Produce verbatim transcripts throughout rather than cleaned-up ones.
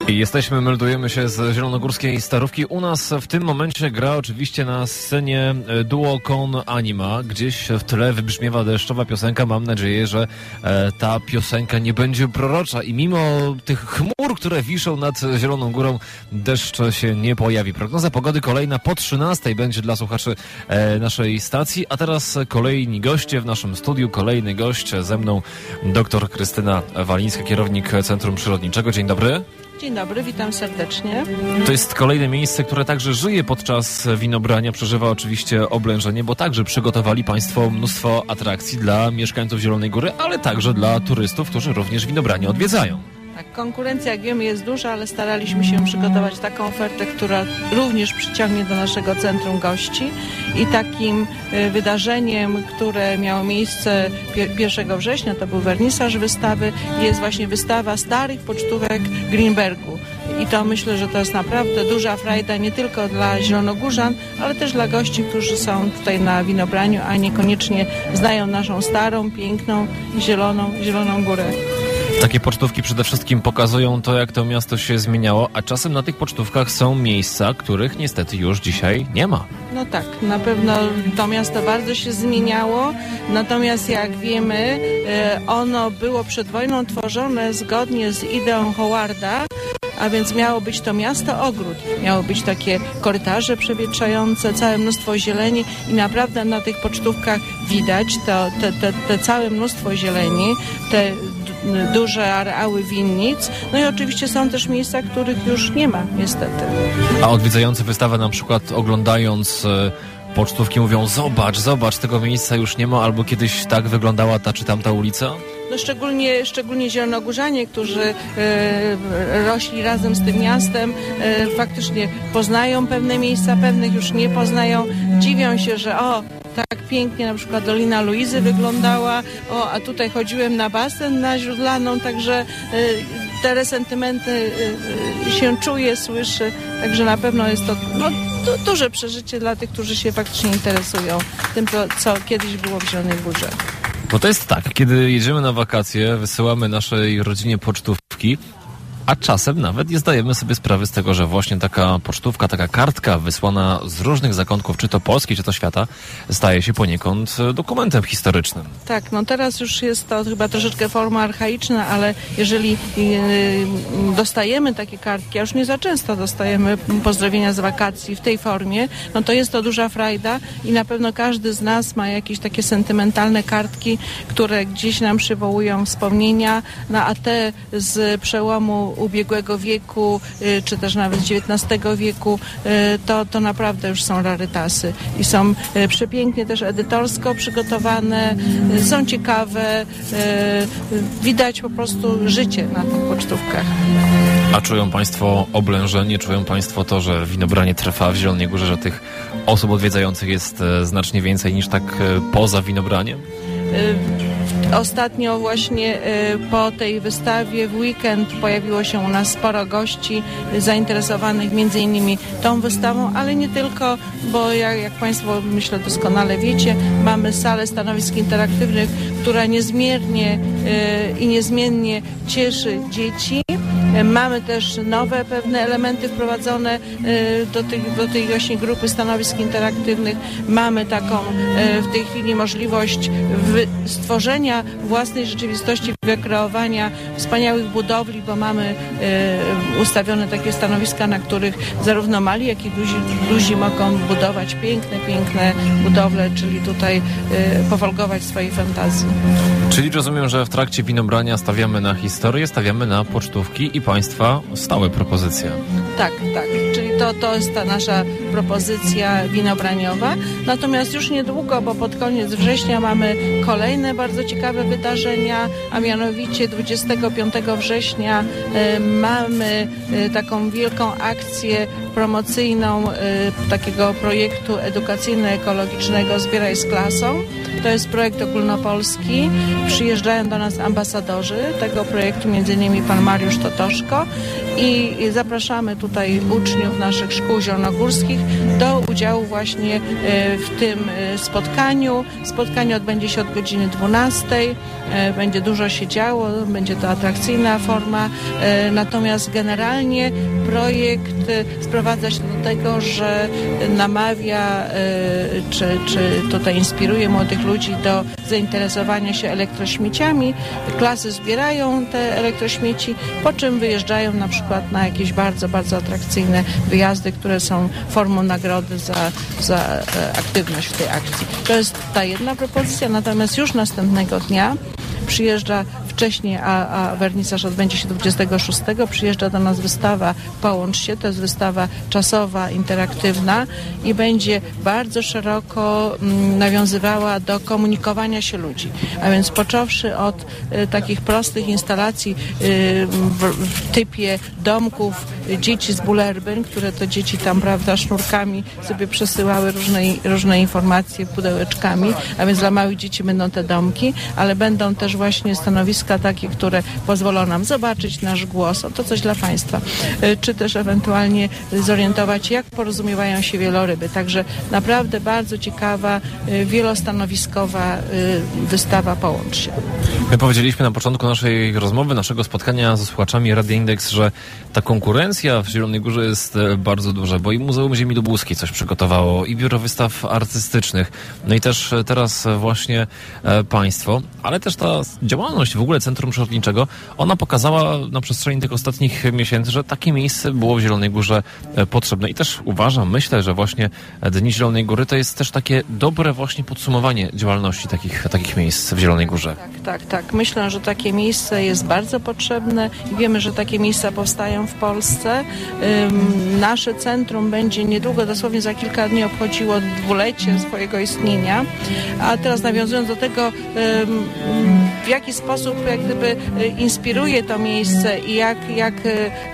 Jesteśmy, meldujemy się z zielonogórskiej Starówki. U nas w tym momencie gra oczywiście na scenie duo Kon Anima. Gdzieś w tle wybrzmiewa deszczowa piosenka. Mam nadzieję, że e, ta piosenka nie będzie prorocza i mimo tych chmur, które wiszą nad Zieloną Górą, deszcz się nie pojawi. Prognoza pogody kolejna po trzynastej będzie dla słuchaczy e, naszej stacji. A teraz kolejni goście w naszym studiu. Kolejny gość ze mną, dr Krystyna Walińska, kierownik Centrum Przyrodniczego. Dzień dobry. Dzień dobry, witam serdecznie. To jest kolejne miejsce, które także żyje podczas winobrania, przeżywa oczywiście oblężenie, bo także przygotowali Państwo mnóstwo atrakcji dla mieszkańców Zielonej Góry, ale także dla turystów, którzy również winobranie odwiedzają. Tak, konkurencja, jak wiemy, jest duża, ale staraliśmy się przygotować taką ofertę, która również przyciągnie do naszego centrum gości. I takim y, wydarzeniem, które miało miejsce pierwszego września, to był wernisaż wystawy, jest właśnie wystawa starych pocztówek Greenbergu. I to myślę, że to jest naprawdę duża frajda nie tylko dla zielonogórzan, ale też dla gości, którzy są tutaj na winobraniu, a niekoniecznie znają naszą starą, piękną, zieloną, zieloną górę. Takie pocztówki przede wszystkim pokazują to, jak to miasto się zmieniało, a czasem na tych pocztówkach są miejsca, których niestety już dzisiaj nie ma. No tak, na pewno to miasto bardzo się zmieniało, natomiast jak wiemy, ono było przed wojną tworzone zgodnie z ideą Howarda, a więc miało być to miasto ogród, miało być takie korytarze przewietrzające, całe mnóstwo zieleni i naprawdę na tych pocztówkach widać to, te, te, te całe mnóstwo zieleni, te duże areały winnic, no i oczywiście są też miejsca, których już nie ma, niestety. A odwiedzający wystawę na przykład oglądając e, pocztówki mówią: zobacz, zobacz, tego miejsca już nie ma, albo kiedyś tak wyglądała ta czy tamta ulica? No szczególnie, szczególnie zielonogórzanie, którzy e, rośli razem z tym miastem, e, faktycznie poznają pewne miejsca, pewnych już nie poznają, dziwią się, że o, tak pięknie na przykład Dolina Luizy wyglądała, o, a tutaj chodziłem na basen, na Źródlaną, także y, te resentymenty y, y, się czuje, słyszy, także na pewno jest to no, du, duże przeżycie dla tych, którzy się faktycznie interesują tym, co, co kiedyś było w Zielonej Górze. Bo to jest tak, kiedy jedziemy na wakacje, wysyłamy naszej rodzinie pocztówki, a czasem nawet nie zdajemy sobie sprawy z tego, że właśnie taka pocztówka, taka kartka wysłana z różnych zakątków, czy to Polski, czy to świata, staje się poniekąd dokumentem historycznym. Tak, no teraz już jest to chyba troszeczkę forma archaiczna, ale jeżeli yy, dostajemy takie kartki, a już nie za często dostajemy pozdrowienia z wakacji w tej formie, no to jest to duża frajda i na pewno każdy z nas ma jakieś takie sentymentalne kartki, które gdzieś nam przywołują wspomnienia, no a te z przełomu ubiegłego wieku, czy też nawet z dziewiętnastego wieku, to, to naprawdę już są rarytasy i są przepięknie też edytorsko przygotowane, są ciekawe, widać po prostu życie na tych pocztówkach. A czują Państwo oblężenie, czują Państwo to, że winobranie trwa w Zielonej Górze, że tych osób odwiedzających jest znacznie więcej niż tak poza winobraniem? Ostatnio właśnie po tej wystawie w weekend pojawiło się u nas sporo gości zainteresowanych między innymi tą wystawą, ale nie tylko, bo jak, jak Państwo myślę doskonale wiecie, mamy salę stanowisk interaktywnych, która niezmiernie i niezmiennie cieszy dzieci. Mamy też nowe pewne elementy wprowadzone do, tych, do tej właśnie grupy stanowisk interaktywnych. Mamy taką w tej chwili możliwość stworzenia własnej rzeczywistości, wykreowania wspaniałych budowli, bo mamy ustawione takie stanowiska, na których zarówno mali, jak i duzi, duzi mogą budować piękne, piękne budowle, czyli tutaj powolgować swojej fantazji. Czyli rozumiem, że w trakcie winobrania stawiamy na historię, stawiamy na pocztówki i Państwa stałe propozycje. Tak, tak. Czyli to, to jest ta nasza propozycja winobraniowa. Natomiast już niedługo, bo pod koniec września mamy kolejne bardzo ciekawe wydarzenia, a mianowicie dwudziestego piątego września y, mamy y, taką wielką akcję promocyjną y, takiego projektu edukacyjno-ekologicznego Zbieraj z klasą. To jest projekt ogólnopolski. Przyjeżdżają do nas ambasadorzy tego projektu, między innymi pan Mariusz Totor, Bydgoszko i zapraszamy tutaj uczniów naszych szkół zielonogórskich do udziału właśnie w tym spotkaniu. Spotkanie odbędzie się od godziny dwunastej. Będzie dużo się działo, będzie to atrakcyjna forma, natomiast generalnie projekt sprowadza się do tego, że namawia czy, czy tutaj inspiruje młodych ludzi do zainteresowania się elektrośmieciami. Klasy zbierają te elektrośmieci, po czym wyjeżdżają na przykład na jakieś bardzo, bardzo atrakcyjne wyjazdy, które są formą nagrody za, za aktywność w tej akcji. To jest ta jedna propozycja, natomiast już następnego dnia przyjeżdża wcześniej, a, a wernisaż odbędzie się dwudziestego szóstego. Przyjeżdża do nas wystawa Połącz się, to jest wystawa czasowa, interaktywna i będzie bardzo szeroko m, nawiązywała do komunikowania się ludzi. A więc począwszy od y, takich prostych instalacji y, w, w typie domków y, dzieci z Bullerbyn, które to dzieci tam, prawda, sznurkami sobie przesyłały różne, różne informacje pudełeczkami, a więc dla małych dzieci będą te domki, ale będą też właśnie stanowiska takie, które pozwolą nam zobaczyć nasz głos, o to coś dla Państwa, czy też ewentualnie zorientować, jak porozumiewają się wieloryby. Także naprawdę bardzo ciekawa, wielostanowiskowa wystawa Połącz się. My powiedzieliśmy na początku naszej rozmowy, naszego spotkania ze słuchaczami Radia Indeks, że ta konkurencja w Zielonej Górze jest bardzo duża, bo i Muzeum Ziemi Lubuskiej coś przygotowało, i Biuro Wystaw Artystycznych, no i też teraz właśnie e, Państwo, ale też ta działalność w ogóle Centrum Przyrodniczego, ona pokazała na przestrzeni tych ostatnich miesięcy, że takie miejsce było w Zielonej Górze potrzebne. I też uważam, myślę, że właśnie Dni Zielonej Góry to jest też takie dobre właśnie podsumowanie działalności takich, takich miejsc w Zielonej Górze. Tak, tak, tak. Myślę, że takie miejsce jest bardzo potrzebne i wiemy, że takie miejsca powstają w Polsce. Um, nasze centrum będzie niedługo, dosłownie za kilka dni obchodziło dwulecie swojego istnienia, a teraz nawiązując do tego, um, w jaki sposób jak gdyby inspiruje to miejsce i jak, jak y,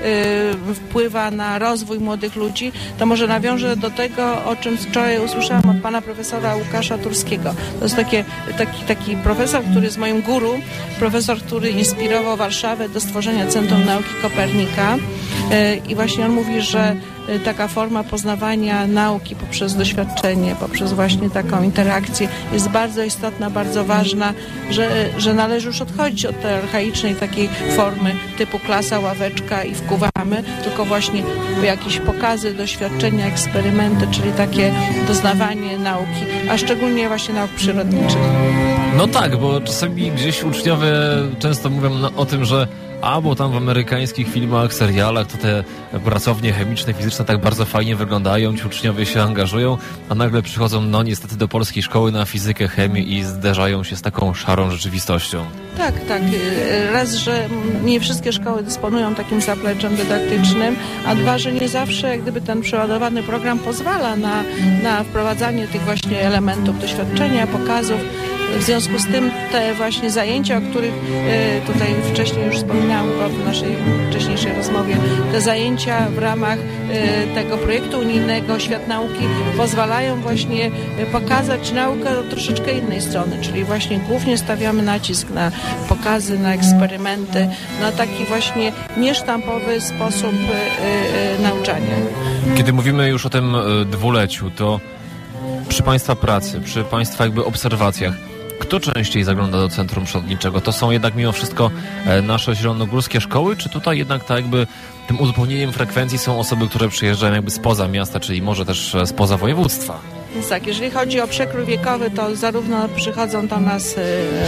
y, wpływa na rozwój młodych ludzi, to może nawiążę do tego, o czym wczoraj usłyszałam od pana profesora Łukasza Turskiego. To jest takie, taki, taki profesor, który jest moim guru, profesor, który inspirował Warszawę do stworzenia Centrum Nauki Kopernika y, i właśnie on mówi, że taka forma poznawania nauki poprzez doświadczenie, poprzez właśnie taką interakcję jest bardzo istotna, bardzo ważna, że, że należy już odchodzić od tej archaicznej takiej formy typu klasa, ławeczka i wkuwamy, tylko właśnie jakieś pokazy, doświadczenia, eksperymenty, czyli takie doznawanie nauki, a szczególnie właśnie nauk przyrodniczych. No tak, bo czasami gdzieś uczniowie często mówią no, o tym, że a, bo tam w amerykańskich filmach, serialach to te pracownie chemiczne, fizyczne tak bardzo fajnie wyglądają, ci uczniowie się angażują, a nagle przychodzą, no niestety do polskiej szkoły na fizykę, chemię i zderzają się z taką szarą rzeczywistością. Tak, tak. Raz, że nie wszystkie szkoły dysponują takim zapleczem dydaktycznym, a dwa, że nie zawsze jak gdyby ten przeładowany program pozwala na, na wprowadzanie tych właśnie elementów doświadczenia, pokazów. W związku z tym te właśnie zajęcia, o których y, tutaj wcześniej już wspominałam w naszej wcześniejszej rozmowie, te zajęcia w ramach y, tego projektu unijnego Świat Nauki pozwalają właśnie pokazać naukę od troszeczkę innej strony, czyli właśnie głównie stawiamy nacisk na pokazy, na eksperymenty, na taki właśnie niesztampowy sposób y, y, nauczania. Kiedy mówimy już o tym y, dwuleciu, to przy Państwa pracy, przy Państwa jakby obserwacjach, kto częściej zagląda do Centrum Przyrodniczego? To są jednak mimo wszystko nasze zielonogórskie szkoły, czy tutaj jednak tak jakby tym uzupełnieniem frekwencji są osoby, które przyjeżdżają jakby spoza miasta, czyli może też spoza województwa? Więc tak, jeżeli chodzi o przekrój wiekowy, to zarówno przychodzą do nas y,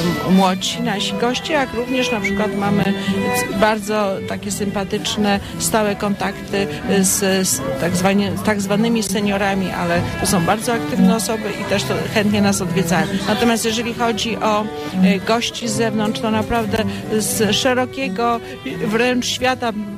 młodzi nasi goście, jak również na przykład mamy bardzo takie sympatyczne, stałe kontakty z, z tak, zwanie, tak zwanymi seniorami, ale to są bardzo aktywne osoby i też to chętnie nas odwiedzają. Natomiast jeżeli chodzi o y, gości z zewnątrz, to naprawdę z szerokiego wręcz świata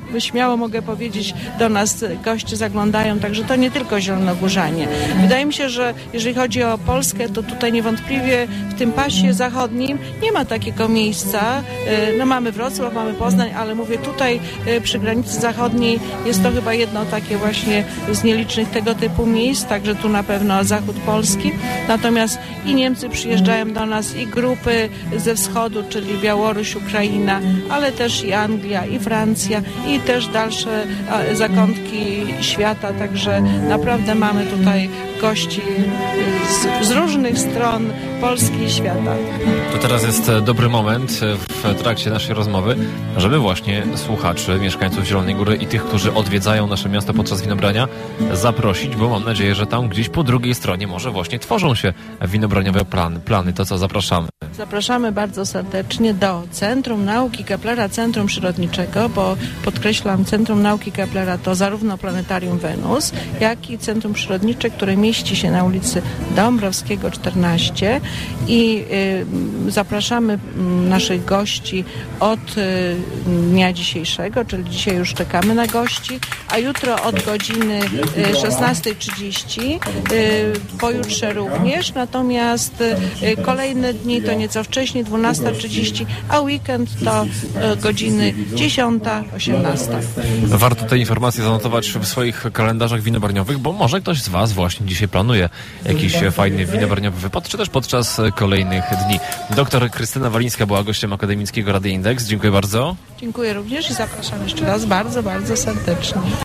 śmiało mogę powiedzieć, do nas goście zaglądają, także to nie tylko zielonogórzanie. Wydaje mi się, że jeżeli chodzi o Polskę, to tutaj niewątpliwie w tym pasie zachodnim nie ma takiego miejsca. No mamy Wrocław, mamy Poznań, ale mówię tutaj przy granicy zachodniej jest to chyba jedno takie właśnie z nielicznych tego typu miejsc, także tu na pewno zachód Polski. Natomiast i Niemcy przyjeżdżają do nas, i grupy ze wschodu, czyli Białoruś, Ukraina, ale też i Anglia, i Francja, i też dalsze zakątki świata, także naprawdę mamy tutaj gości z, z różnych stron Polski i świata. To teraz jest dobry moment w trakcie naszej rozmowy, żeby właśnie słuchaczy, mieszkańców Zielonej Góry i tych, którzy odwiedzają nasze miasto podczas winobrania, zaprosić, bo mam nadzieję, że tam gdzieś po drugiej stronie może właśnie tworzą się winobraniowe plany. plany. To co, zapraszamy? Zapraszamy bardzo serdecznie do Centrum Nauki Keplera, Centrum Przyrodniczego, bo podkreślam, Centrum Nauki Keplera to zarówno Planetarium Wenus, jak i Centrum Przyrodnicze, które mieści się na ulicy Dąbrowskiego czternaście i y, zapraszamy naszych gości od y, dnia dzisiejszego, czyli dzisiaj już czekamy na gości, a jutro od godziny y, szesnasta trzydzieści, y, pojutrze również, natomiast y, kolejne dni to nieco wcześniej, dwunasta trzydzieści, a weekend to y, godziny dziesiąta osiemnasta. Warto te informacje zanotować w swoich kalendarzach winobarniowych, bo może ktoś z Was właśnie dzisiaj planuje jakiś fajny winobarniowy wypad, czy też podczas kolejnych dni. Doktor Krystyna Walińska była gościem Akademickiego Radia Indeks. Dziękuję bardzo. Dziękuję również i zapraszam jeszcze raz bardzo, bardzo serdecznie.